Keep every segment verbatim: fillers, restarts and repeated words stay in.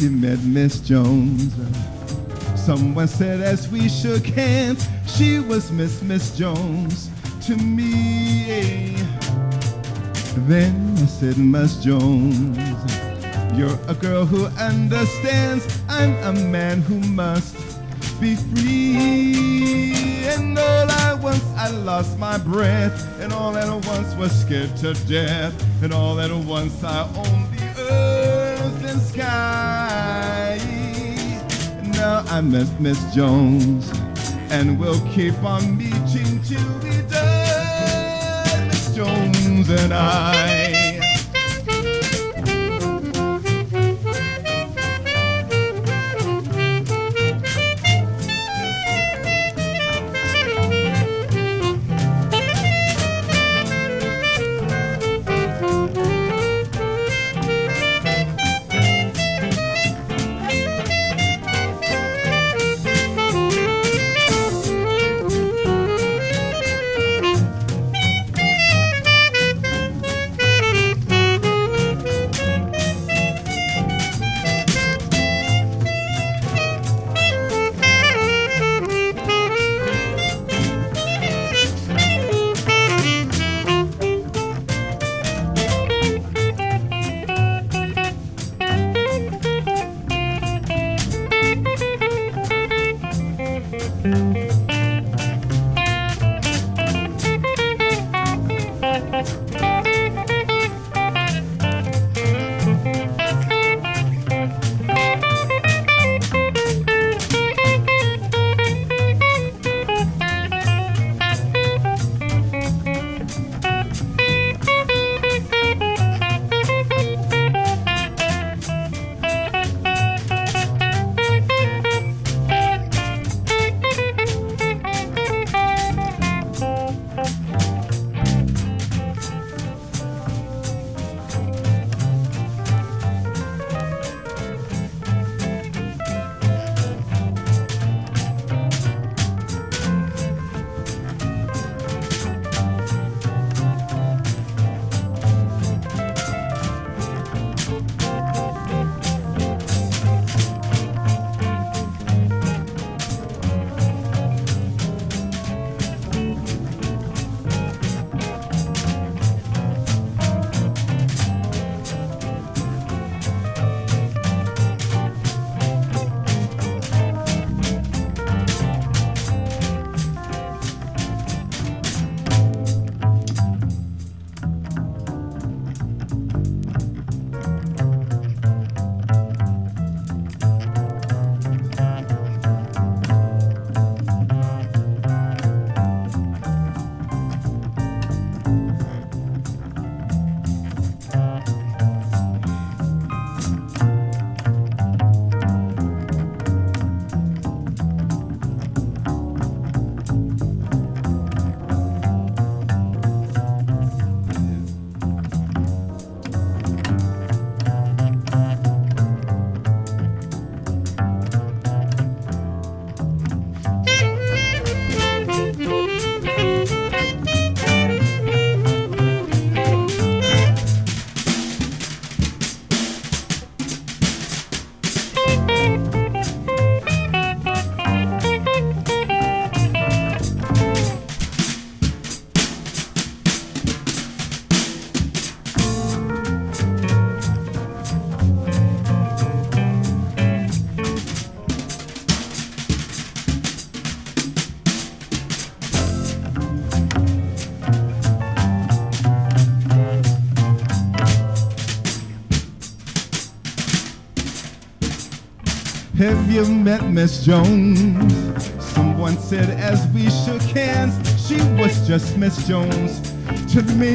Have you met Miss Jones? Someone said as we shook hands, she was Miss Miss Jones to me. Then I said, Miss Jones, you're a girl who understands I'm a man who must be free. And all at once I lost my breath, and all at once was scared to death, and all at once I owned the earth and sky. And now I met Miss Jones, and we'll keep on meeting till we die, Miss Jones and I. Have you met Miss Jones? Someone said as we shook hands, she was just Miss Jones to me.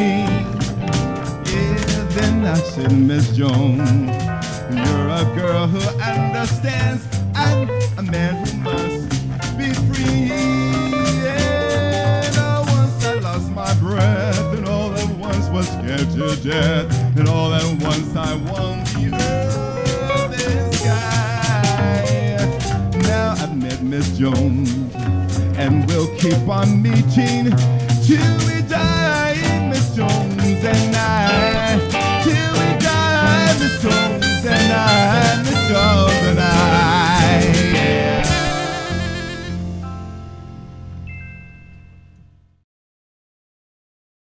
Yeah, then I said, Miss Jones, you're a girl who understands I'm a man who must be free. And all at once I lost my breath, and all at once was scared to death, and all at once I won the earth and sky. Now I've met Miss Jones, and we'll keep on meeting till